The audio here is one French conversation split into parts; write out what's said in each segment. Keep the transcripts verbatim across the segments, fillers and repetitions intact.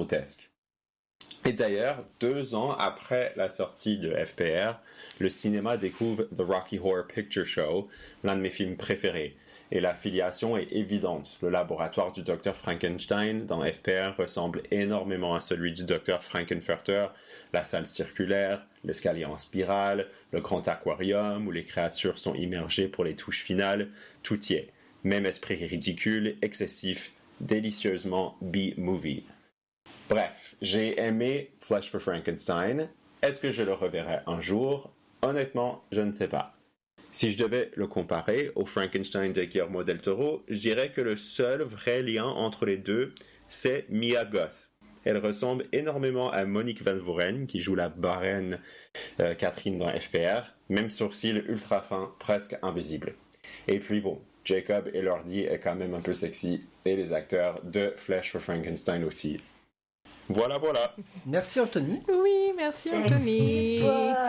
grotesque. Et d'ailleurs, deux ans après la sortie de F P R, le cinéma découvre The Rocky Horror Picture Show, l'un de mes films préférés. Et la filiation est évidente. Le laboratoire du docteur Frankenstein dans F P R ressemble énormément à celui du docteur Frankenfurter. La salle circulaire, l'escalier en spirale, le grand aquarium où les créatures sont immergées pour les touches finales, tout y est. Même esprit ridicule, excessif, délicieusement B-movie. Bref, j'ai aimé Flesh for Frankenstein. Est-ce que je le reverrai un jour? Honnêtement, je ne sais pas. Si je devais le comparer au Frankenstein de Guillermo del Toro, je dirais que le seul vrai lien entre les deux, c'est Mia Goth. Elle ressemble énormément à Monique Van Voren, qui joue la marraine euh, Catherine dans F P R, même sourcil ultra fin, presque invisible. Et puis bon, Jacob Elordi est quand même un peu sexy, et les acteurs de Flesh for Frankenstein aussi. Voilà, voilà. Merci Anthony. Oui, merci Anthony.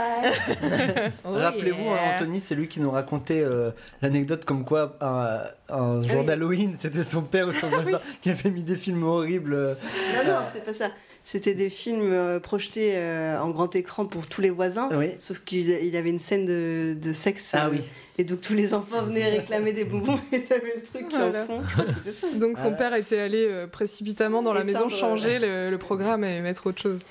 oh Rappelez-vous, yeah. hein, Anthony, c'est lui qui nous racontait euh, l'anecdote comme quoi un, un jour ah oui. d'Halloween, c'était son père ou son voisin qui avait mis des films horribles. Euh, non, non, c'est pas ça. C'était des films euh, projetés euh, en grand écran pour tous les voisins, oui. sauf qu'il y avait une scène de, de sexe. Ah euh, oui. Et donc tous les enfants venaient réclamer des bonbons et t'avais le truc voilà. qui en fond. C'était ça. Donc son ah. père était allé euh, précipitamment dans la Étendre, maison changer ouais. le, le programme et mettre autre chose.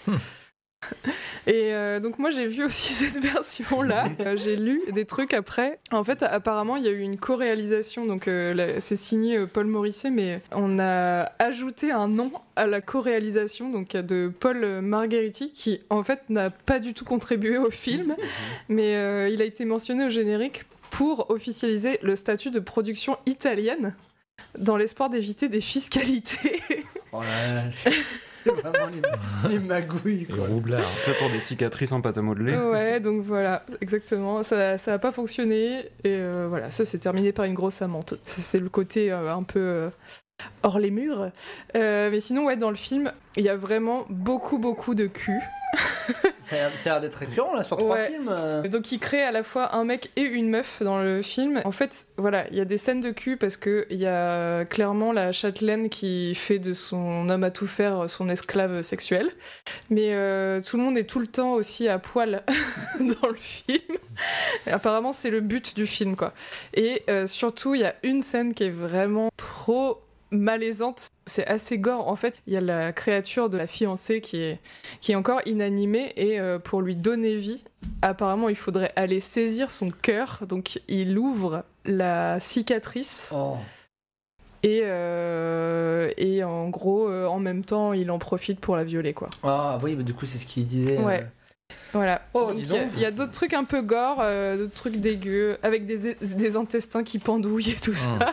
Et euh, donc moi j'ai vu aussi cette version là, euh, j'ai lu des trucs après. En fait apparemment il y a eu une co-réalisation, donc euh, là, c'est signé euh, Paul Morisset, mais on a ajouté un nom à la co-réalisation, donc de Paul Margheriti, qui en fait n'a pas du tout contribué au film, mais euh, il a été mentionné au générique pour officialiser le statut de production italienne dans l'espoir d'éviter des fiscalités. Oh là. C'est vraiment les, les magouilles, quoi. Les roublards. C'est pour des cicatrices en pâte à modeler. Ouais, donc voilà, exactement. Ça ça a pas fonctionné. Et euh, voilà, ça s'est terminé par une grosse amende. Ça, c'est le côté euh, un peu euh, hors les murs. Euh, mais sinon, ouais, dans le film, il y a vraiment beaucoup, beaucoup de cul. Ça a l'air, ça a l'air d'être récurrent là sur trois ouais. films. Euh... Donc il crée à la fois un mec et une meuf dans le film. En fait, voilà, il y a des scènes de cul parce que il y a clairement la châtelaine qui fait de son homme à tout faire son esclave sexuel. Mais euh, tout le monde est tout le temps aussi à poil dans le film. Et apparemment, c'est le but du film, quoi. Et euh, surtout, il y a une scène qui est vraiment trop malaisante, c'est assez gore. En fait, il y a la créature de la fiancée qui est, qui est encore inanimée et euh, pour lui donner vie, apparemment, il faudrait aller saisir son cœur. Donc, il ouvre la cicatrice oh. et, euh, et en gros, euh, en même temps, il en profite pour la violer, quoi. Ah oui, bah, du coup, c'est ce qu'il disait. Ouais. Euh... Voilà. Oh, il y, y a d'autres trucs un peu gore, euh, d'autres trucs dégueux, avec des, des intestins qui pendouillent et tout ça. Mmh.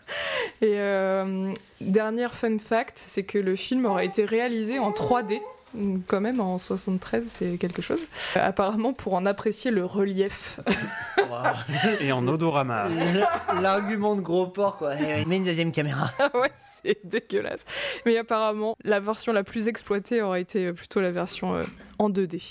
Et euh, dernière fun fact, c'est que le film aurait été réalisé en trois D, quand même en soixante-treize, c'est quelque chose. Euh, apparemment pour en apprécier le relief. Wow. Et en odorama. L'argument de gros porc, quoi. Mets une deuxième caméra. Ouais, c'est dégueulasse. Mais apparemment, la version la plus exploitée aurait été plutôt la version euh, en deux D.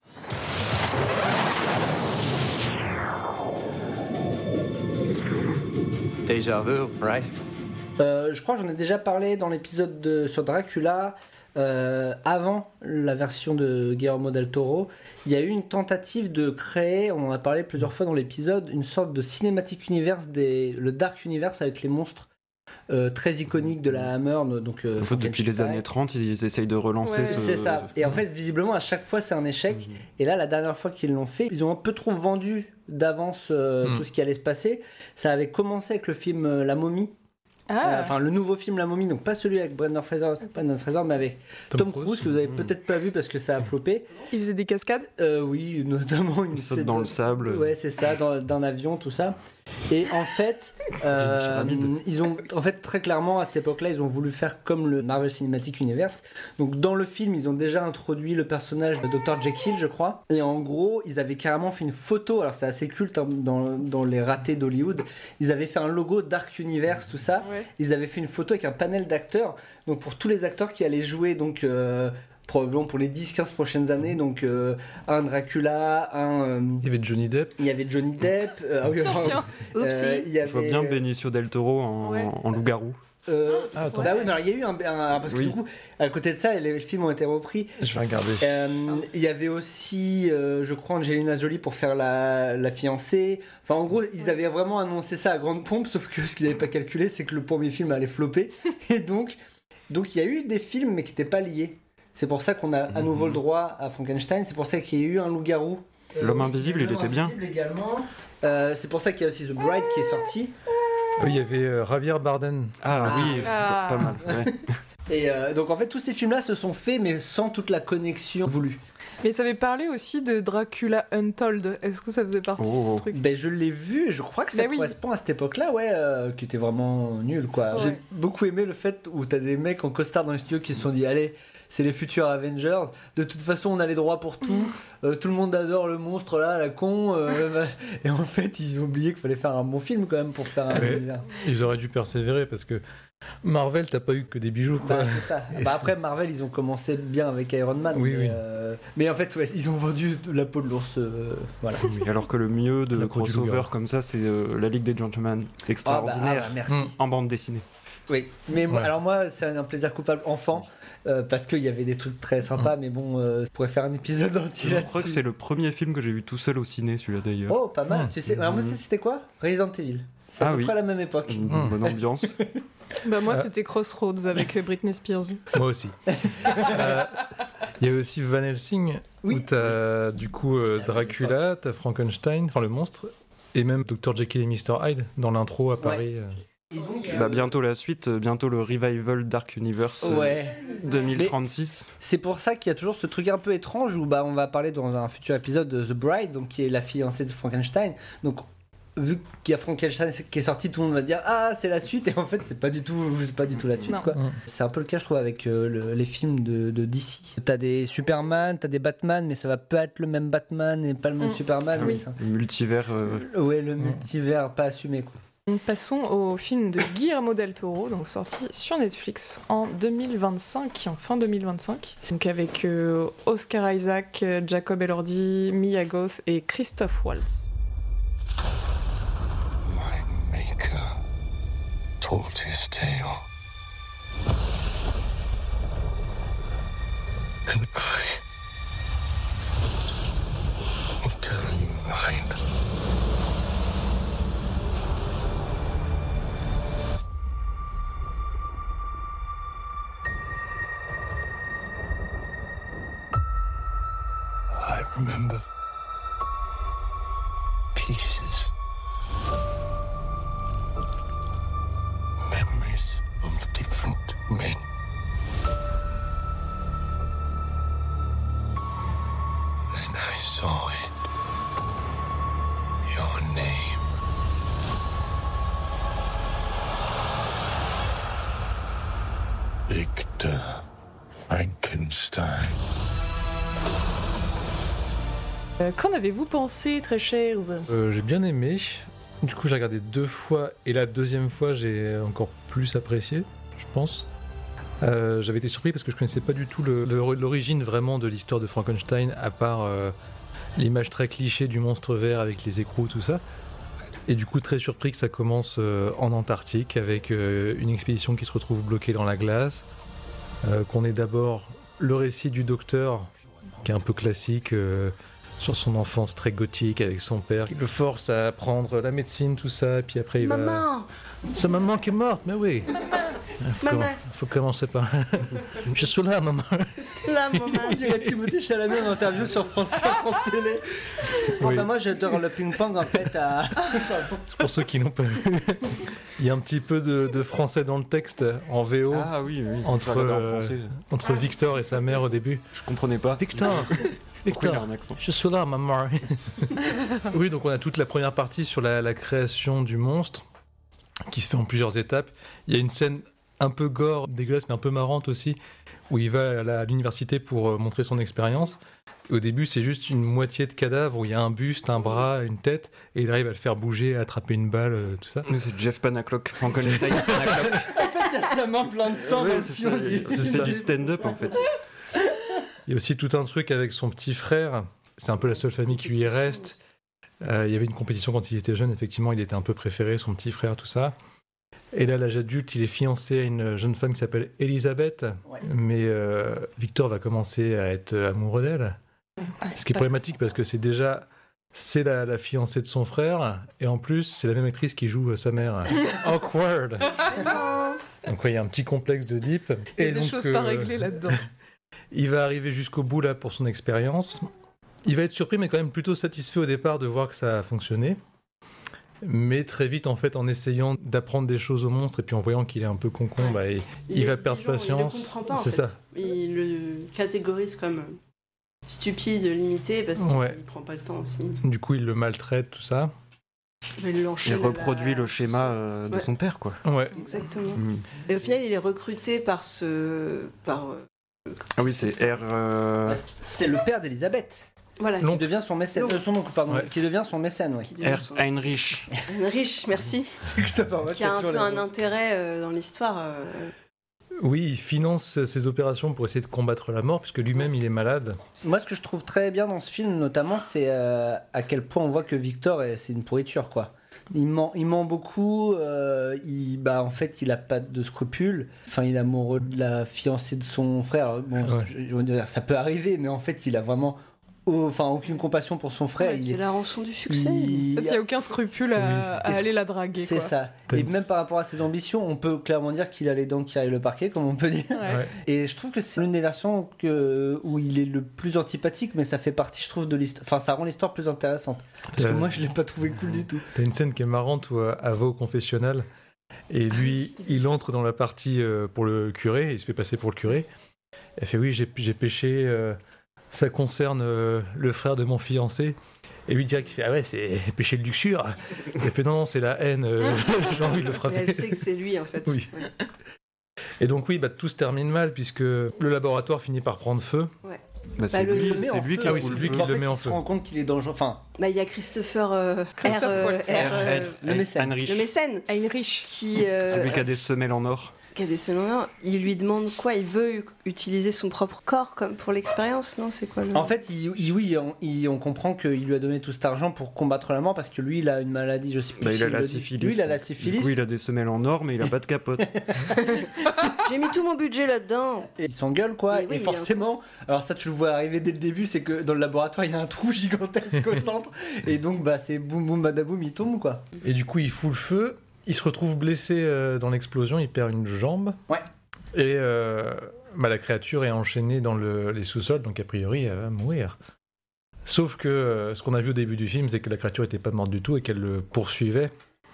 Déjà vu, right? Euh, je crois que j'en ai déjà parlé dans l'épisode de, sur Dracula. Euh, avant la version de Guillermo del Toro, il y a eu une tentative de créer, on en a parlé plusieurs fois dans l'épisode, une sorte de cinématique universe, des, le Dark Universe avec les monstres euh, très iconiques de la Hammer. Donc, euh, en fait, depuis les années trente, ils essayent de relancer ouais. ce... C'est ça. Et en fait, visiblement, à chaque fois, c'est un échec. Mmh. Et là, la dernière fois qu'ils l'ont fait, ils ont un peu trop vendu d'avance euh, mmh. tout ce qui allait se passer. Ça avait commencé avec le film euh, La Momie. Ah. Euh, enfin, le nouveau film La Momie, donc pas celui avec Brendan Fraser, Brendan Fraser mais avec Tom, Tom Cruise, que vous avez mmh. peut-être pas vu parce que ça a floppé. Il faisait des cascades euh, Oui, notamment une scène dans de... le sable. Ouais, c'est ça, dans, d'un avion, tout ça. Et en fait, euh, ils ont, en fait, très clairement, à cette époque-là, ils ont voulu faire comme le Marvel Cinematic Universe. Donc, dans le film, ils ont déjà introduit le personnage de docteur Jekyll, je crois. Et en gros, ils avaient carrément fait une photo. Alors, c'est assez culte hein, dans, dans les ratés d'Hollywood. Ils avaient fait un logo Dark Universe, tout ça. Ouais. Ils avaient fait une photo avec un panel d'acteurs. Donc, pour tous les acteurs qui allaient jouer, donc. Euh, probablement pour les dix à quinze prochaines années, donc euh, un Dracula, un... Euh, il y avait Johnny Depp. Il y avait Johnny Depp. Euh, tiens, tiens. Euh, il y avait... Je vois bien Benicio del Toro en, ouais. en loup-garou. Euh, Ah, attends. bah oui, mais alors il y a eu un, un- parce que Oui. du coup, à côté de ça, les films ont été repris. Je vais regarder. Euh, Il y avait aussi, euh, je crois, Angelina Jolie pour faire la, la fiancée. Enfin, en gros, ils avaient vraiment annoncé ça à grande pompe, sauf que ce qu'ils n'avaient pas calculé, c'est que le premier film allait flopper. Et donc, donc il y a eu des films, mais qui n'étaient pas liés. C'est pour ça qu'on a à nouveau le droit à Frankenstein. C'est pour ça qu'il y a eu un loup-garou. L'homme Euh, invisible, il L'homme était bien. invisible également. Euh, c'est pour ça qu'il y a aussi The Bride qui est sorti. Oui, il y avait euh, Javier Bardem. Ah, oui, Ah. pas, pas mal. Ouais. Et euh, donc en fait tous ces films là se sont faits mais sans toute la connexion voulue. Mais t'avais parlé aussi de Dracula Untold. Est-ce que ça faisait partie de Oh. ce truc? Ben je l'ai vu et je crois que ça Ben oui. correspond à cette époque là ouais euh, qui était vraiment nul quoi. Ouais. J'ai beaucoup aimé le fait où t'as des mecs en costard dans les studios qui se sont dit allez c'est les futurs Avengers, de toute façon on a les droits pour tout, euh, tout le monde adore le monstre là, la con, euh, et en fait ils ont oublié qu'il fallait faire un bon film quand même pour faire un Ouais. univers. Ils auraient dû persévérer parce que Marvel, t'as pas eu que des bijoux, quoi. Bah, c'est ça. Et Bah, c'est- après Marvel ils ont commencé bien avec Iron Man, Oui, mais, oui. euh, mais en fait ouais, ils ont vendu la peau de l'ours, euh, voilà. Oui, alors que le mieux de La cour du crossover loup-garou. comme ça, c'est euh, la Ligue des Gentlemen. Ah, bah, Extraordinaire. ah, bah, merci. Mm. En bande dessinée. Oui, mais moi- Ouais. alors moi, c'est un plaisir coupable enfant, euh, parce qu'il y avait des trucs très sympas, mais bon, euh, je pourrais faire un épisode entier Je là-dessus. crois que c'est le premier film que j'ai vu tout seul au ciné, celui-là d'ailleurs. Oh, pas mal. Mm. Tu sais, alors moi, tu sais, c'était quoi Resident Evil. C'est à Ah peu oui. près à la même époque. Une Mm. bonne ambiance. Bah moi Ah. c'était Crossroads avec euh, Britney Spears. Moi aussi. Euh, Il y a aussi Van Helsing, Oui. où t'as du coup euh, C'est à la même Dracula, t'as Frankenstein, enfin le monstre, et même docteur Jekyll et mister Hyde dans l'intro à Paris. euh. Et donc, Bah, euh, bientôt la suite, euh, bientôt le revival Dark Universe euh, ouais. deux mille trente-six. C'est pour ça qu'il y a toujours ce truc un peu étrange où bah, on va parler dans un futur épisode de The Bride, donc qui est la fiancée de Frankenstein. Donc, vu qu'il y a Frankenstein qui est sorti, tout le monde va dire ah c'est la suite, et en fait c'est pas du tout, c'est pas du tout la suite Non. quoi. Mm. C'est un peu le cas je trouve avec euh, le- les films de, de D C. T'as des Superman, t'as des Batman, mais ça va pas être le même Batman et pas le même Mm. Superman. Oui. mais ça- Le multivers. euh, Ouais, le multivers pas assumé quoi. Passons au film de Guillermo del Toro, donc sorti sur Netflix en deux mille vingt-cinq, en fin deux mille vingt-cinq. Donc avec euh, Oscar Isaac, euh, Jacob Elordi, Mia Goth et Christoph Waltz. My maker told his tale. And I will tell you mine. I remember pieces. Memories of different men. And I saw it. Your name. Victor Frankenstein. Euh, qu'en avez-vous pensé, très chers? Euh, j'ai bien aimé. Du coup, j'ai regardé deux fois, et la deuxième fois, j'ai encore plus apprécié, je pense. Euh, j'avais été surpris parce que je connaissais pas du tout le- le- l'origine vraiment de l'histoire de Frankenstein, à part euh, l'image très cliché du monstre vert avec les écrous, tout ça. Et du coup, très surpris que ça commence euh, en Antarctique avec euh, une expédition qui se retrouve bloquée dans la glace. Euh, qu'on ait d'abord le récit du docteur, qui est un peu classique, euh, sur son enfance très gothique avec son père, qui le force à apprendre la médecine, tout ça, et puis après il va... Maman, Sa maman qui est morte, mais oui. Il faut, Maman. commen- faut commencer par... Je suis là, maman. là, maman. On dirait Timothée Chalamet en interview sur France, sur France Télé. Oh, Oui. bah, moi j'adore le ping-pong en fait à... C'est pour ceux qui n'ont pas vu. Il y a un petit peu de, de français dans le texte, en V O, Ah oui, oui. Entre, Je regardais en euh, français. entre Victor et sa mère au début. Je comprenais pas. Victor, Pourquoi il a Victor, un accent? je suis là, maman. Oui, donc on a toute la première partie sur la, la création du monstre, qui se fait en plusieurs étapes. Il y a une scène un peu gore, dégueulasse, mais un peu marrante aussi, où il va à la- à l'université pour euh, montrer son expérience. Et au début, c'est juste une moitié de cadavre, où il y a un buste, un bras, une tête, et il arrive à le faire bouger, à attraper une balle, euh, tout ça. Mais c'est Jeff Panaclock, Frankenstein. En fait il y a sa main plein de sang Ouais, dans le c'est fion. ça. du- C'est C'est ça. du stand-up en fait. Il y a aussi tout un truc avec son petit frère. C'est un peu la seule famille qui lui reste. Euh, il y avait une compétition quand il était jeune. Effectivement, il était un peu préféré, son petit frère, tout ça. Et là, à l'âge adulte, il est fiancé à une jeune femme qui s'appelle Elisabeth. Ouais. Mais euh, Victor va commencer à être amoureux d'elle. Ouais, ce qui est problématique parce que c'est déjà... C'est la, la fiancée de son frère. Et en plus, c'est la même actrice qui joue sa mère. Awkward. Donc il ouais, y a un petit complexe de Deep. Il y a et des donc, choses euh, pas réglées là-dedans. Il va arriver jusqu'au bout là pour son expérience. Il va être surpris mais quand même plutôt satisfait au départ de voir que ça a fonctionné. Mais très vite, en fait, en essayant d'apprendre des choses au monstre et puis en voyant qu'il est un peu concon, bah, il, il, il va perdre patience. Il le comprend pas, en c'est fait. ça. Il le catégorise comme stupide, limité, parce qu'il ouais. prend pas le temps aussi. Du coup, il le maltraite, tout ça. Il, il reproduit la... le schéma euh, de ouais. son père, quoi. Ouais. Exactement. Mmh. Et au final, il est recruté par ce... Par, euh... Ah oui, c'est R... Euh... C'est le père d'Elisabeth. Voilà, qui devient son mécène. Euh, son oncle, pardon, ouais. qui devient son mécène, oui. R. Heinrich. Heinrich, merci. Qui a un peu un intérêt euh, dans l'histoire. Euh... Oui, il finance ses opérations pour essayer de combattre la mort, puisque lui-même, il est malade. Moi, ce que je trouve très bien dans ce film, notamment, c'est euh, à quel point on voit que Victor, c'est une pourriture, quoi. Il ment, il ment beaucoup, euh, il, bah, en fait, il a pas de scrupules. Enfin, il est amoureux de la fiancée de son frère. Bon, ouais. je, je veux dire, ça peut arriver, mais en fait, il a vraiment... Enfin, aucune compassion pour son frère. Ouais, il c'est est... la rançon du succès. Il n'y a... a aucun scrupule à, oui. à aller la draguer. C'est quoi. ça. Et même par rapport à ses ambitions, on peut clairement dire qu'il a les dents qui arrivent le parquet, comme on peut dire. Ouais. Et je trouve que c'est l'une des versions que... où il est le plus antipathique, mais ça fait partie, je trouve, de l'histoire. Enfin, ça rend l'histoire plus intéressante. Parce euh... que moi, je ne l'ai pas trouvé cool du tout. T'as une scène qui est marrante où elle va au confessionnal et lui, il entre dans la partie pour le curé, il se fait passer pour le curé. Elle fait oui, j'ai, j'ai péché. Euh... Ça concerne euh, le frère de mon fiancé. Et lui, direct, il fait ah ouais, c'est péché de luxure. Il fait non, non, c'est la haine. Euh, j'ai envie de le frapper. Mais elle sait que c'est lui, en fait. Oui. Ouais. Et donc, oui, bah, tout se termine mal, puisque le laboratoire finit par prendre feu. Ouais. Bah, c'est, bah, lui, le c'est lui qui, ah, oui, c'est lui qui en le fait, met en il feu. se rend compte qu'il est dangereux. Enfin, bah, il y a Christopher, euh, Christopher R, R, R, euh, le mécène. Heinrich. Le mécène. Heinrich. Qui, euh, celui qui a des semelles en or. Qui a des semelles en or. Il lui demande quoi ? Il veut utiliser son propre corps comme pour l'expérience, non ? C'est quoi le... En fait, il, il, oui, on, il, on comprend qu'il lui a donné tout cet argent pour combattre la mort parce que lui, il a une maladie, je sais plus. Bah, si il a la dit. syphilis. Lui, il a la syphilis. Du coup, il a des semelles en or, mais il a pas de capote. J'ai mis tout mon budget là-dedans. Et il s'engueule, quoi. Oui, et forcément, un... alors ça, tu le vois arriver dès le début, c'est que dans le laboratoire, il y a un trou gigantesque au centre. Et donc, bah, c'est boum boum badaboum, il tombe, quoi. Et du coup, il fout le feu. Il se retrouve blessé euh, dans l'explosion. Il perd une jambe. Ouais. Et euh, bah, la créature est enchaînée dans le, les sous-sols, donc a priori, elle va mourir. Sauf que euh, ce qu'on a vu au début du film, c'est que la créature n'était pas morte du tout et qu'elle le poursuivait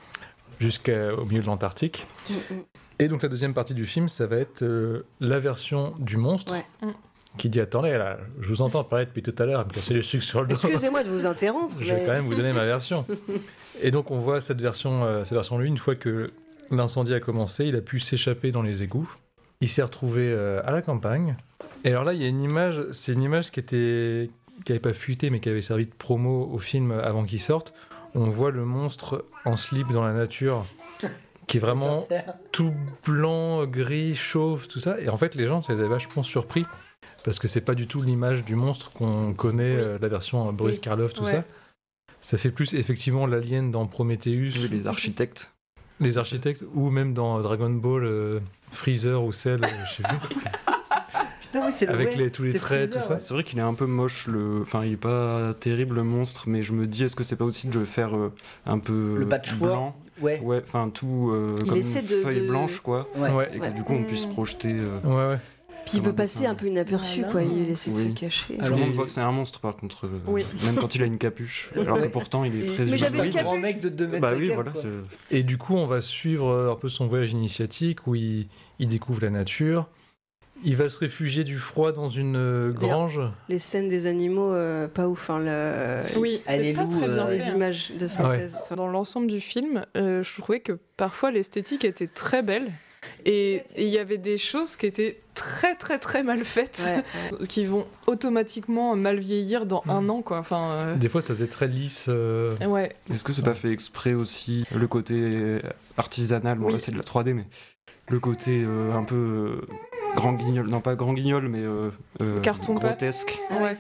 jusqu'au milieu de l'Antarctique. Mm-hmm. Et donc la deuxième partie du film, ça va être euh, la version du monstre ouais. qui dit « Attendez, là, je vous entends parler depuis tout à l'heure, me casser les sucres sur le dos. Excusez-moi de vous interrompre. Je mais... vais quand même vous donner ma version. » Et donc on voit cette version, euh, cette version de lui, une fois que l'incendie a commencé, il a pu s'échapper dans les égouts. Il s'est retrouvé euh, à la campagne. Et alors là, il y a une image, c'est une image qui était, qui n'avait pas fuité, mais qui avait servi de promo au film avant qu'il sorte. On voit le monstre en slip dans la nature, qui est vraiment tout blanc, gris, chauve, tout ça. Et en fait, les gens, ça les avait vachement surpris, parce que c'est pas du tout l'image du monstre qu'on connaît, oui. euh, la version Boris oui. Karloff, tout ouais. ça. Ça fait plus effectivement l'alien dans Prometheus. Oui, les architectes. Les architectes, ou même dans Dragon Ball, euh, Freezer ou Cell, euh, je sais plus. Putain, oui, c'est le avec vrai. les, tous les c'est traits, Freezer, tout ça. Ouais. C'est vrai qu'il est un peu moche, le... enfin il est pas terrible le monstre, mais je me dis est-ce que c'est pas aussi de le faire euh, un peu le patchwork. Blanc Ouais. Ouais, enfin tout euh, comme une feuille de... blanche quoi. Ouais. Et que ouais. du coup on puisse projeter. Euh... Ouais ouais. Puis il veut passer un peu inaperçu, quoi. Il essaie de oui. se cacher. Tout le monde voit que c'est un monstre, par contre. Oui. Même quand il a une capuche. Alors que pourtant, il est très... Mais j'avais un grand mec de deux mètres. Bah oui, quel, voilà. Je... Et du coup, on va suivre un peu son voyage initiatique, où il, il découvre la nature. Il va se réfugier du froid dans une euh, grange. Les scènes des animaux, euh, pas ouf. Hein, le... Oui, elle c'est est pas loup, très bien euh, fait. Les images de synthèse. Ouais. Dans l'ensemble du film, euh, je trouvais que parfois l'esthétique était très belle. Et il y avait des choses qui étaient très très très mal faites, ouais, ouais. qui vont automatiquement mal vieillir dans mmh. un an, quoi. Enfin, euh... Des fois, ça faisait très lisse. Euh... Ouais. Est-ce que c'est pas fait exprès aussi, le côté artisanal, bon oui. là c'est de la trois D, mais le côté euh, un peu euh, grand guignol, non pas grand guignol, mais euh, euh, carton grotesque. Ouais.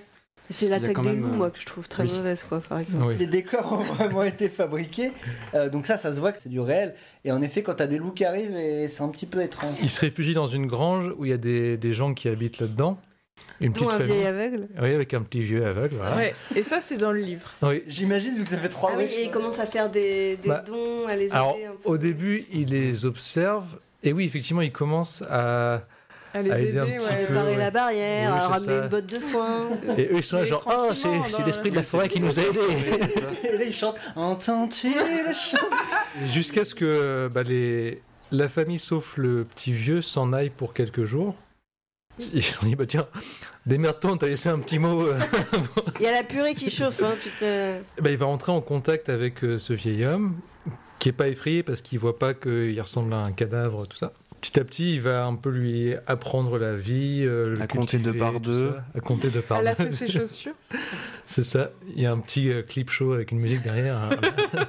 C'est l'attaque des loups, euh... moi, que je trouve très oui. mauvaise, quoi, par exemple. Oui. Les décors ont vraiment été fabriqués, euh, donc ça, ça se voit que c'est du réel. Et en effet, quand t'as des loups qui arrivent, et c'est un petit peu étrange. Il se réfugie dans une grange où il y a des, des gens qui habitent là-dedans. Une petite Dont un famille. vieil aveugle. Oui, avec un petit vieux aveugle. Voilà. Ouais. Et ça, c'est dans le livre. Oui. J'imagine, vu que ça fait trois ah oui, et il commence à faire des, des bah, dons, à les aider. Alors, un peu. Au début, il les observe. Et oui, effectivement, il commence à. À les à aider, aider, un ouais. petit à peu, réparer ouais. la barrière, oui, à ramener ça. une botte de foin. Et eux, ils sont là, genre, oh, c'est, c'est l'esprit de la forêt qui nous a aidés. Et là, ils chantent, entends-tu le chant? Jusqu'à ce que bah, les... la famille, sauf le petit vieux, s'en aille pour quelques jours. Ils se sont dit, bah tiens, démerde-toi, on t'a laissé un petit mot. Il y a la purée qui chauffe, hein, tu te... Bah, il va rentrer en contact avec euh, ce vieil homme, qui est pas effrayé parce qu'il voit pas qu'il ressemble à un cadavre, tout ça. Petit à petit, il va un peu lui apprendre la vie, euh, le à compter deux par deux, ça, à compter deux par deux. À deux. lasser ses chaussures. C'est ça. Il y a un petit euh, clip show avec une musique derrière. Hein.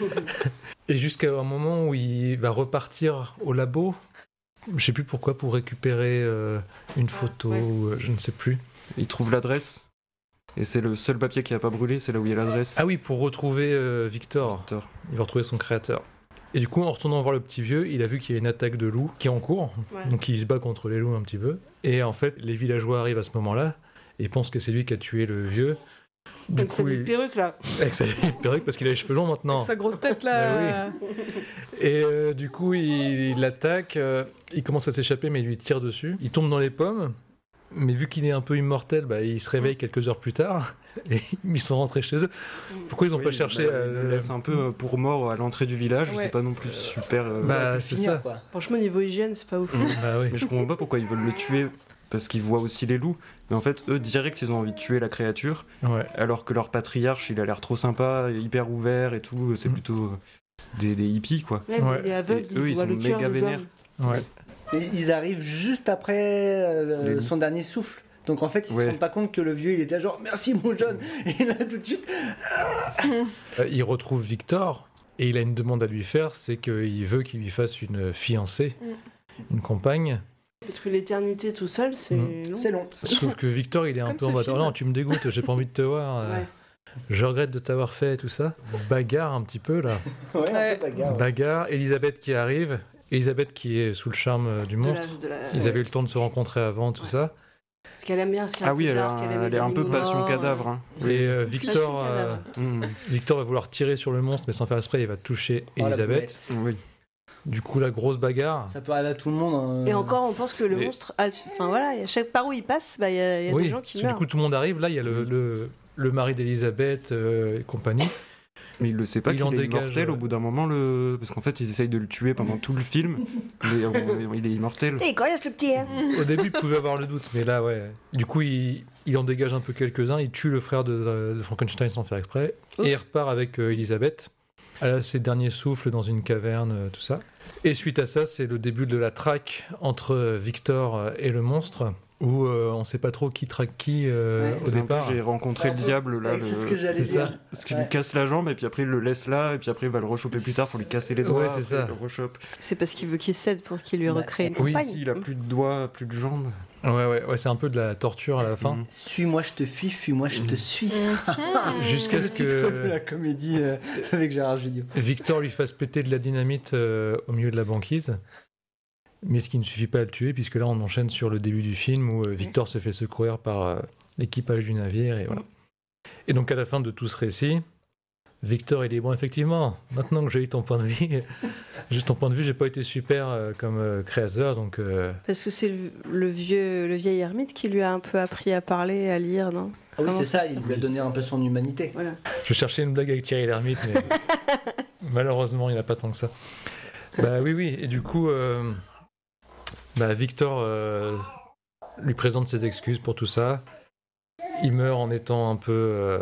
Et jusqu'à un moment où il va repartir au labo. Je sais plus pourquoi, pour récupérer euh, une photo, ah, ouais. ou euh, je ne sais plus. Il trouve l'adresse. Et c'est le seul papier qui n'a pas brûlé, c'est là où il y a l'adresse. Ah oui, pour retrouver euh, Victor. Victor. Il va retrouver son créateur. Et du coup, en retournant voir le petit vieux, il a vu qu'il y a une attaque de loups qui est en cours. Ouais. Donc il se bat contre les loups un petit peu. Et en fait, les villageois arrivent à ce moment-là et pensent que c'est lui qui a tué le vieux. Du avec coup, sa vieille il... perruque là. Avec sa vieille perruque parce qu'il a les cheveux longs maintenant. Avec sa grosse tête là. Oui. Et euh, du coup, il, il l'attaque. Euh, il commence à s'échapper, mais il lui tire dessus. Il tombe dans les pommes. Mais vu qu'il est un peu immortel, bah, il se réveille quelques heures plus tard et ils sont rentrés chez eux. Pourquoi ils n'ont oui, pas cherché bah, à... Ils le laissent un peu pour mort à l'entrée du village, ouais. C'est pas non plus super... Euh... Bah, c'est finir, ça. Quoi. Franchement, niveau hygiène, c'est pas ouf. Mmh, bah, oui. Mais je comprends pas pourquoi ils veulent le tuer, parce qu'ils voient aussi les loups. Mais en fait, eux, direct, ils ont envie de tuer la créature, ouais. Alors que leur patriarche, il a l'air trop sympa, hyper ouvert et tout, c'est mmh. plutôt des, des hippies, quoi. Ouais, mais les aveugles, eux, ils sont méga vénères. Ouais. Et ils arrivent juste après euh, son dernier souffle. Donc en fait, ils ouais. se rendent pas compte que le vieux, il était genre merci mon jeune. Et là, tout de suite. euh, il retrouve Victor et il a une demande à lui faire, c'est qu'il veut qu'il lui fasse une fiancée, mm. une compagne. Parce que l'éternité tout seul, c'est mm. long. C'est long. Sauf que Victor, il est un Comme peu en mode oh non, tu me dégoûtes, j'ai pas envie de te voir. Euh, ouais. Je regrette de t'avoir fait tout ça. Bagarre un petit peu là. Ouais, ouais. Un peu bagarre. Ouais. Bagarre. Elisabeth qui arrive. Elisabeth qui est sous le charme du monstre. De la, de la... Ils ouais. avaient eu le temps de se rencontrer avant, tout ouais. ça. Parce qu'elle aime bien ce qu'elle Ah oui, elle, a, elle est un peu passion cadavre. Hein. Et euh, Victor, euh, mm. Victor va vouloir tirer sur le monstre, mais sans faire exprès, il va toucher oh, Elisabeth. Oui. Du coup, la grosse bagarre. Ça peut arriver à tout le monde. Hein. Et encore, on pense que le et... monstre. A... Enfin voilà, à chaque par où il passe, bah, y a, y a oui, des gens qui meurent. Du coup, tout le monde arrive. Là, il y a le, le, le mari d'Elisabeth euh, et compagnie. Mais il le sait pas il qu'il est dégage... immortel au bout d'un moment, le... parce qu'en fait ils essayent de le tuer pendant tout le film, mais on... il est immortel. Et quand il le petit hein. Au début il pouvait avoir le doute, mais là ouais. Du coup il, il en dégage un peu quelques-uns, il tue le frère de, de Frankenstein sans faire exprès, Oups. Et il repart avec euh, Elisabeth. Elle a ses derniers souffles dans une caverne, euh, tout ça. Et suite à ça, c'est le début de la traque entre Victor et le monstre. Où euh, on sait pas trop qui traque qui euh, ouais, au départ. J'ai rencontré le diable là. Ouais, le... C'est ce que j'allais c'est dire. Ça. Parce qu'il ouais. lui casse la jambe et puis après il le laisse là et puis après il va le rechoper plus tard pour lui casser les doigts. Ouais, c'est ça. Le rechoppe. C'est parce qu'il veut qu'il cède pour qu'il lui bah, recrée une oui, compagne. Si, il a plus de doigts, plus de jambes. Ouais, ouais, ouais, c'est un peu de la torture à la fin. Mmh. Suis-moi, je te fuis, fuis-moi, je te suis. Mmh. Jusqu'à ce que. C'est le titre de la comédie euh, avec Gérard Jugnot. Victor lui fasse péter de la dynamite euh, au milieu de la banquise. Mais ce qui ne suffit pas à le tuer, puisque là on enchaîne sur le début du film où euh, Victor se fait secourir par euh, l'équipage du navire. Et, voilà. Et donc à la fin de tout ce récit, Victor il dit bon effectivement, maintenant que j'ai eu ton point de vue, j'ai ton point de vue, j'ai pas été super euh, comme euh, créateur, donc. Euh... Parce que c'est le, le vieux, le vieil ermite qui lui a un peu appris à parler, à lire, non? Ah oui, c'est ça, ça il lui a donné un peu son humanité. Voilà. Je cherchais une blague avec Thierry Lhermitte, mais malheureusement il n'y en a pas tant que ça. Bah oui, oui, et du coup. Euh... Bah, Victor euh, lui présente ses excuses pour tout ça. Il meurt en étant un peu euh,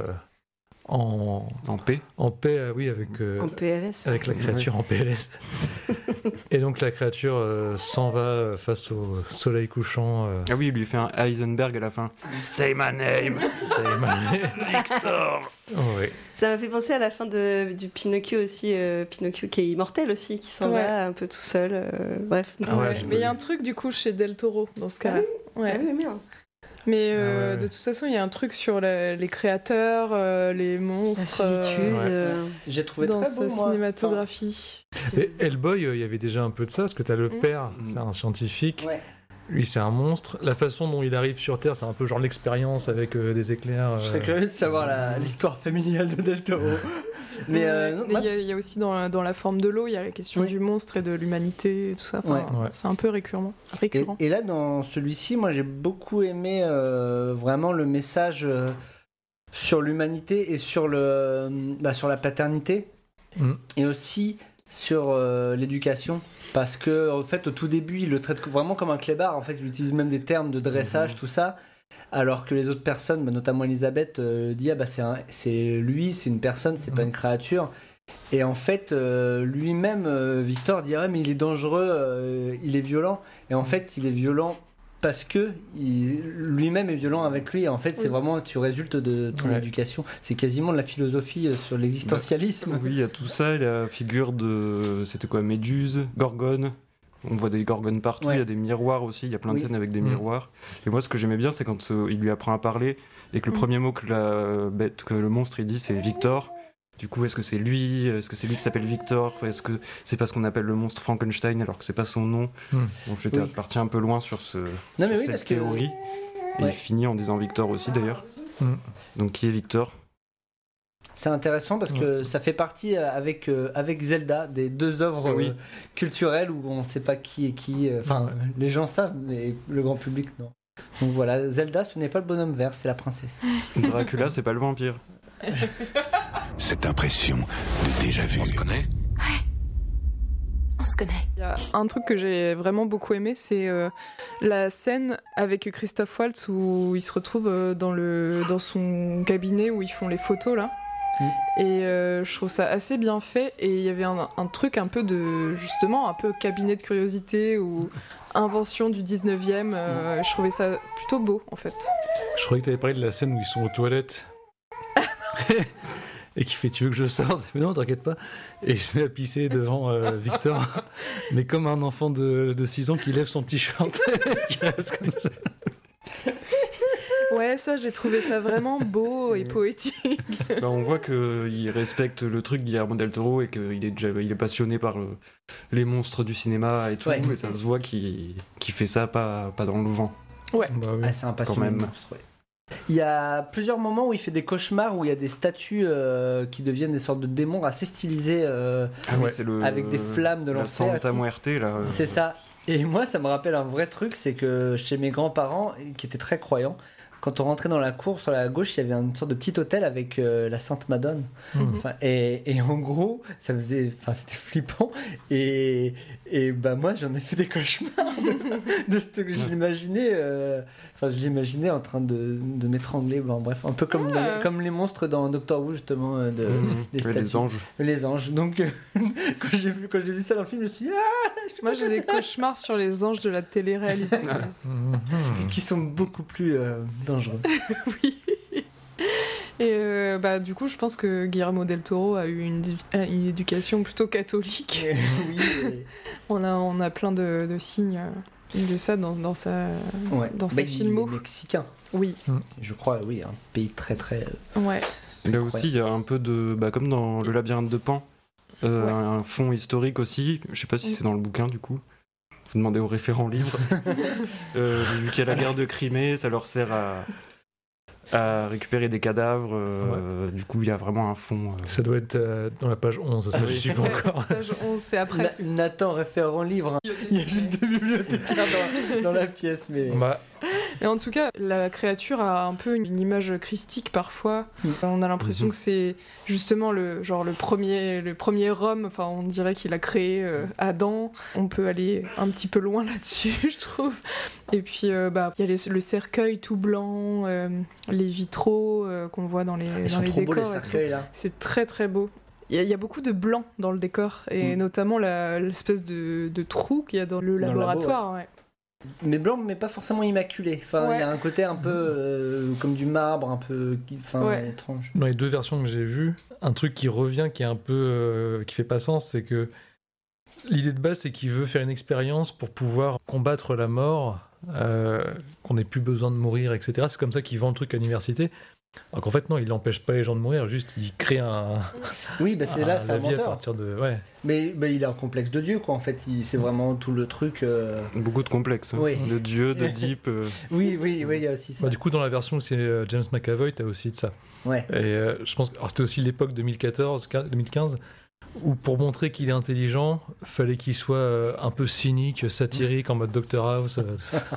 en en paix. En paix, euh, oui, avec euh, en P L S. Avec la créature ouais. en P L S. Et donc la créature euh, s'en va face au soleil couchant. Euh... Ah oui, il lui fait un Heisenberg à la fin. Say my name. Say my name. Victor. Oh, oui. Ça m'a fait penser à la fin de, du Pinocchio aussi, euh, Pinocchio qui est immortel aussi, qui s'en ouais. va un peu tout seul. Euh, bref. Ah ouais, mais il y a un truc du coup chez Del Toro dans ce cas-là. Ah oui, ouais. ah oui, merde. Mais euh, Ah ouais, ouais. de toute façon, il y a un truc sur la- les créateurs, euh, les monstres. La solitude. euh, euh, J'ai trouvé dans très sa beau, moi. cinématographie. Et Hellboy, euh, il y avait déjà un peu de ça, parce que t'as le Mm. père, Mm. c'est un scientifique. Enfin, ouais. Lui, c'est un monstre. La façon dont il arrive sur Terre, c'est un peu genre l'expérience avec euh, des éclairs. Je serais euh, curieux de savoir la- l'histoire familiale de Del Toro. Mais euh, non, Mais moi- il y, a- il y a aussi dans la, dans la forme de l'eau, il y a la question Oui. du monstre et de l'humanité et tout ça. Enfin, Ouais. Ouais. C'est un peu récurrent. Et, récurrent. et là, dans celui-ci, moi, j'ai beaucoup aimé euh, vraiment le message euh, sur l'humanité et sur, le, bah, sur la paternité. Mm. Et aussi sur euh, l'éducation. Parce que, en fait, au tout début, il le traite vraiment comme un clébard. En fait, il utilise même des termes de dressage, tout ça. Alors que les autres personnes, bah, notamment Elisabeth, euh, dit ah, bah, c'est, un- c'est lui, c'est une personne, c'est pas une créature. Et en fait, euh, lui-même, euh, Victor dit ah, mais il est dangereux, euh, il est violent. Et en fait, il est violent parce que il- lui-même est violent avec lui. Et en fait, c'est Oui. vraiment, tu résultes de ton Ouais. éducation. C'est quasiment de la philosophie euh, sur l'existentialisme. Oui, il y a tout ça, il y a la figure de. C'était quoi Méduse, Gorgone. On voit des gorgones partout, Ouais. il y a des miroirs aussi, il y a plein de Oui. scènes avec des Mm. miroirs. Et moi, ce que j'aimais bien, c'est quand euh, il lui apprend à parler et que le Mm. premier mot que, la bête, que le monstre il dit, c'est Victor. Du coup, est-ce que c'est lui Est-ce que c'est lui qui s'appelle Victor Est-ce que c'est parce qu'on appelle le monstre Frankenstein alors que c'est pas son nom Mm. Donc j'étais Oui. parti un peu loin sur, ce, Non, sur mais oui, cette parce que- théorie. Et Ouais. il finit en disant Victor aussi d'ailleurs. Mm. Donc qui est Victor C'est intéressant parce que ça fait partie euh, avec, euh, avec Zelda des deux œuvres Oui. euh, culturelles où on ne sait pas qui est qui. euh, Enfin, Ouais. les gens savent, mais le grand public non. Donc voilà, Zelda, ce n'est pas le bonhomme vert, c'est la princesse. Dracula, c'est pas le vampire. Cette impression de déjà vu. On se connaît? On se connaît. Il y a un truc que j'ai vraiment beaucoup aimé, c'est euh, la scène avec Christophe Waltz où il se retrouve euh, dans, le, dans son cabinet où ils font les photos là. Mm. Et euh, je trouve ça assez bien fait. Et il y avait un, un truc un peu de, justement, un peu cabinet de curiosité ou invention du dix-neuvième. euh, Je trouvais ça plutôt beau en fait. Je croyais que t'avais parlé de la scène où ils sont aux toilettes. Et qui fait tu veux que je sorte? Mais non, t'inquiète pas. Et il se met à pisser devant euh, Victor. Mais comme un enfant de, de six ans qui lève son t-shirt. Qui reste comme ça. Ouais, ça, j'ai trouvé ça vraiment beau et poétique. Bah, on voit qu'il respecte le truc Guillermo del Toro et qu'il est déjà il est passionné par le- les monstres du cinéma et tout. Ouais. Et ça se voit qu'il qu'il fait ça pas, pas dans le vent. Ouais. Bah oui. Ah, c'est un passionné même. de monstre, ouais. Il y a plusieurs moments où il fait des cauchemars où il y a des statues euh, qui deviennent des sortes de démons assez stylisés euh, Ah oui, Ouais. c'est le, avec des flammes de la l'enfer. Santa Muerte là. euh, C'est ça. Et moi, ça me rappelle un vrai truc, c'est que chez mes grands-parents, qui étaient très croyants, quand on rentrait dans la cour, sur la gauche, il y avait une sorte de petit hôtel avec euh, la Sainte Madone. Mhm. Enfin, et, et en gros, ça faisait, enfin, c'était flippant. Et, et bah moi, j'en ai fait des cauchemars de, de ce que je l'imaginais. euh, Enfin, je l'imaginais en train de, de m'étrangler. Bon, bref, un peu comme, Ah. dans- comme les monstres dans Doctor Who justement, euh, de, Mhm. des Ouais, les statues. anges. Les anges. Donc, euh, quand j'ai vu, quand j'ai vu ça dans le film, je me suis dit ah, je Moi, j'ai des cauchemars sur les anges de la télé-réalité. Mhm. qui sont beaucoup plus euh, dangereux. Oui. Et euh, bah, du coup, je pense que Guillermo del Toro a eu une, a une éducation plutôt catholique. oui, et- On a, on a plein de, de signes euh, de ça dans, dans sa, ouais. dans Bah, sa il filmo. est mexicain, Oui, je crois, oui, un pays très très. euh, ouais. Là aussi, il y a un peu de. Bah, comme dans Le Labyrinthe de Pan, euh, Ouais. un fond historique aussi. Je sais pas si c'est dans le bouquin du coup. Faut demander au référent livre. Euh, vu qu'il y a la guerre de Crimée, ça leur sert à, à récupérer des cadavres. euh, Du coup, il y a vraiment un fond. euh, Ça doit être euh, dans la page onze, ça Ah je oui. suis pas encore. Page onze, c'est après. Na- Nathan référent livre. hein. Il y a juste deux bibliothécaires dans, dans la pièce, mais. Bah, Et en tout cas, la créature a un peu une image christique parfois. Mm. On a l'impression Mhm. que c'est justement le genre le premier, le premier homme. Enfin, on dirait qu'il a créé euh, Adam. On peut aller un petit peu loin là-dessus, je trouve. Et puis, euh, bah, il y a les- le cercueil tout blanc, euh, les vitraux euh, qu'on voit dans les, Ils dans sont les trop beaux les décors. et tout. cercueils là. C'est très très beau. Il y, a, il y a beaucoup de blanc dans le décor, et Mm. notamment la- l'espèce de, de trou qu'il y a dans le Dans le labo, laboratoire. ouais. Mais blanc, mais pas forcément immaculé. Enfin, il Ouais. y a un côté un peu euh, comme du marbre, un peu, qui- enfin, Ouais. étrange. dans les deux versions que j'ai vues, un truc qui revient, qui est un peu, euh, qui fait pas sens, c'est que l'idée de base, c'est qu'il veut faire une expérience pour pouvoir combattre la mort euh, qu'on n'ait plus besoin de mourir, et cetera. C'est comme ça qu'il vend le truc à l'université. Alors qu'en fait, non, il n'empêche pas les gens de mourir, juste il crée un. Oui, bah c'est un, là, c'est un la vie à menteur. partir de. Ouais. Mais, mais il a un complexe de Dieu, quoi, en fait. Il, c'est vraiment tout le truc. Euh... Beaucoup de complexes. Hein. Oui. De Dieu, de Deep. Euh... Oui, oui, oui, il y a aussi ça. Bah, du coup, dans la version où c'est euh, James McAvoy, t'as aussi de ça. Ouais. Et euh, je pense que alors, c'était aussi l'époque deux mille quatorze deux mille quinze où pour montrer qu'il est intelligent, fallait qu'il soit euh, un peu cynique, satirique, en mode Doctor House. Euh,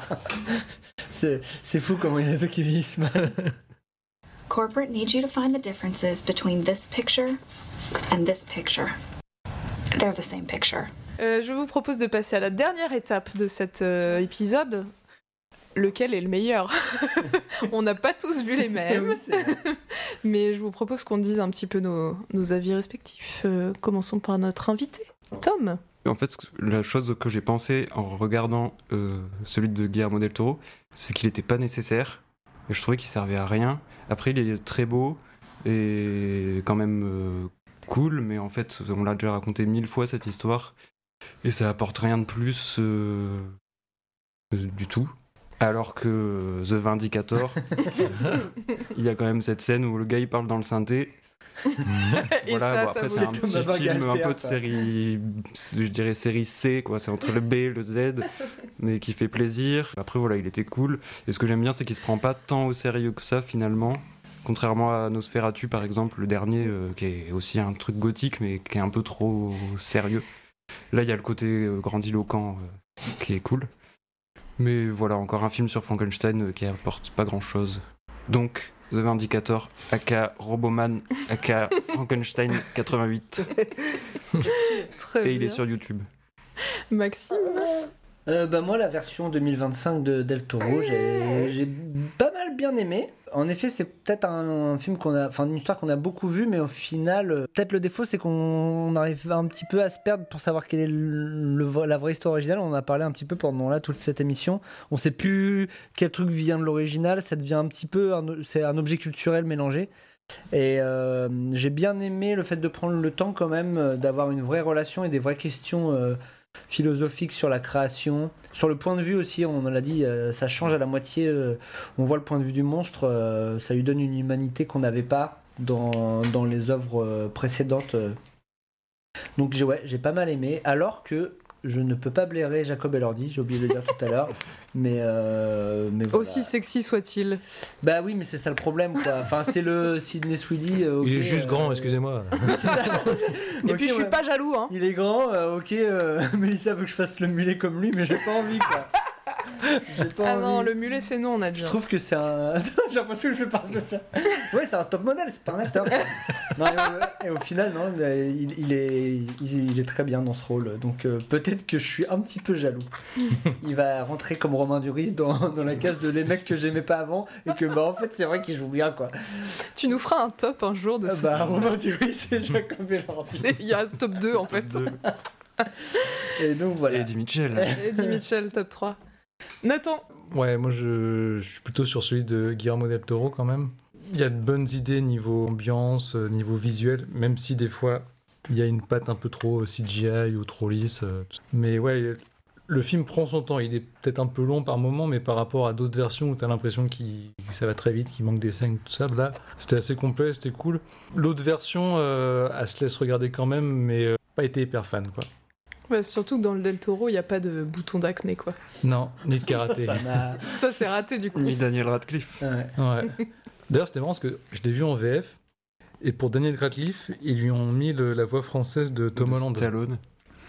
c'est, c'est fou comment il y a des qui vieillissent mal. Corporate needs you to find the differences between this picture and this picture. They're the same picture. Euh, je vous propose de passer à la dernière étape de cet euh, épisode. Lequel est le meilleur? On n'a pas tous vu les mêmes. Oui, mais je vous propose qu'on dise un petit peu nos, nos avis respectifs. Euh, commençons par notre invité, Tom. En fait, la chose que j'ai pensé en regardant euh, celui de Guillermo del Toro, c'est qu'il n'était pas nécessaire. Et je trouvais qu'il servait à rien. Après, il est très beau et quand même euh, cool, mais en fait, on l'a déjà raconté mille fois cette histoire. Et ça apporte rien de plus euh, euh, du tout. Alors que The Vindicator, il y a quand même cette scène où le gars il parle dans le synthé. Et voilà, ça, bon, après ça c'est un vaut- petit Thomas film un Galter, peu de quoi. série, je dirais série C, quoi. C'est entre le B et le Z, mais qui fait plaisir. Après voilà, il était cool. Et ce que j'aime bien, c'est qu'il se prend pas tant au sérieux que ça finalement. Contrairement à Nosferatu par exemple, le dernier, euh, qui est aussi un truc gothique, mais qui est un peu trop sérieux. Là, il y a le côté euh, grandiloquent euh, qui est cool. Mais voilà, encore un film sur Frankenstein euh, qui apporte pas grand chose. Donc, The Vindicator, aka Roboman, aka Frankenstein quatre-vingt-huit. Très Et bien. il est sur YouTube. Maxime. Euh, bah moi la version deux mille vingt-cinq de Del Toro j'ai, j'ai pas mal bien aimé. En effet c'est peut-être un, un film qu'on a, enfin une histoire qu'on a beaucoup vue, mais au final euh, peut-être le défaut c'est qu'on arrive un petit peu à se perdre pour savoir quelle est le, le- la vraie histoire originale. On en a parlé un petit peu pendant là toute cette émission. On sait plus quel truc vient de l'original, ça devient un petit peu un, c'est un objet culturel mélangé. Et euh, j'ai bien aimé le fait de prendre le temps quand même euh, d'avoir une vraie relation et des vraies questions euh, philosophiques sur la création, sur le point de vue aussi, on l'a dit, euh, ça change à la moitié, euh, on voit le point de vue du monstre, euh, ça lui donne une humanité qu'on n'avait pas dans, dans les œuvres euh, précédentes. euh. Donc j'ai, ouais, j'ai pas mal aimé, alors que je ne peux pas blairer Jacob Elordi, j'ai oublié de le dire tout à l'heure, mais, euh, mais voilà. Aussi sexy soit-il. Bah oui, mais c'est ça le problème, quoi. Enfin, c'est le Sidney Sweeney. euh, ok, il est juste euh, grand, excusez-moi. c'est ça. Et Ok, puis je suis ouais. pas jaloux, hein. Il est grand, euh, ok, euh, Mélissa veut que je fasse le mulet comme lui, mais j'ai pas envie, quoi. J'ai pas Ah envie. non, le mulet c'est non, on a dit. Je trouve que c'est un. J'ai l'impression que je parle de ça. Ouais, c'est un top modèle, c'est pas un acteur. quoi. Non, et, et au final, non, mais il, il est, il, il est très bien dans ce rôle. Donc euh, peut-être que je suis un petit peu jaloux. Il va rentrer comme Romain Duris dans, dans la case de les mecs que j'aimais pas avant et que bah en fait c'est vrai qu'il joue bien quoi. Tu nous feras un top un jour de Ah, ça. bah Romain Duris et Jacob Elordi. C'est- Il y a un top deux en fait. De Et donc voilà. Eddie Mitchell. Eddie Mitchell, top trois. Nathan. Ouais, moi je, je suis plutôt sur celui de Guillermo del Toro quand même. Il y a de bonnes idées niveau ambiance, euh, niveau visuel, même si des fois il y a une patte un peu trop C G I ou trop lisse. euh, Mais ouais, le film prend son temps. Il est peut-être un peu long par moment, mais par rapport à d'autres versions où t'as l'impression qu'il, que ça va très vite, qu'il manque des scènes, tout ça, là, c'était assez complet, c'était cool. L'autre version, euh, elle se laisse regarder quand même, mais euh, pas été hyper fan, quoi. Ouais, surtout que dans le Del Toro, il n'y a pas de bouton d'acné, quoi. Non, ni de karaté. Ça m'a. Ça, c'est raté, du coup. Ni Daniel Radcliffe. Ouais. Ouais. D'ailleurs, c'était marrant parce que je l'ai vu en V F, et pour Daniel Radcliffe, ils lui ont mis le- la voix française de Tom De Holland. Stallone.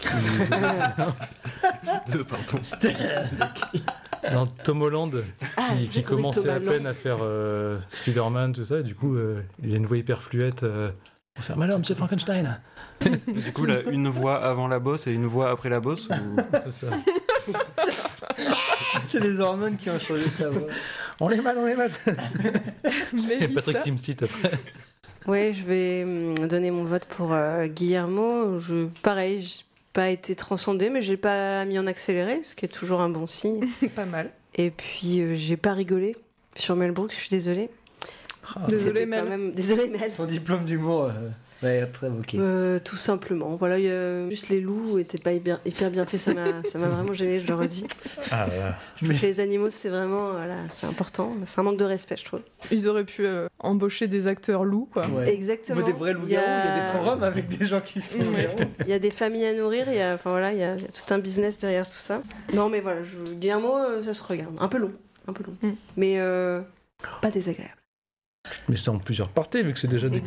De- Pardon. Non, Tom Holland, qui, qui oui, commençait Tom à Holland. peine à faire euh, Spider-Man, tout ça, et du coup, euh, il a une voix hyper fluette. Euh, pour faire malheur, monsieur Frankenstein. Du coup, là, une voix avant la bosse et une voix après la bosse ou... C'est ça. C'est les hormones qui ont changé sa voix. On est mal, on est mal. Et Mélissa. Patrick Timsit après. Oui, je vais hum, donner mon vote pour euh, Guillermo. Je, pareil, j'ai pas été transcendée, mais j'ai pas mis en accéléré, ce qui est toujours un bon signe. Pas mal. Et puis, euh, j'ai pas rigolé sur Mel Brooks, je suis désolée. Désolé, C'était Mel. quand même- Désolé, Mel. Ton diplôme d'humour euh, va être évoqué. Euh, tout simplement. Voilà, il y a juste les loups étaient pas hyper, hyper bien faits. Ça m'a, ça m'a vraiment gêné, je le redis. Ah, là. Mais- Les animaux, c'est vraiment, voilà, c'est important. C'est un manque de respect, je trouve. Ils auraient pu euh, embaucher des acteurs loups, quoi. Ouais. Exactement. Mais des vrais loups-garous, il y a des forums avec des gens qui sont Ouais. loups-garous. Il y a des familles à nourrir, il y a, enfin voilà, il y a, il y a tout un business derrière tout ça. Non, mais voilà, je, Guillermo, euh, ça se regarde. Un peu long, un peu long. Mm. Mais euh, pas désagréable. Mais c'est en plusieurs parties, vu que c'est déjà des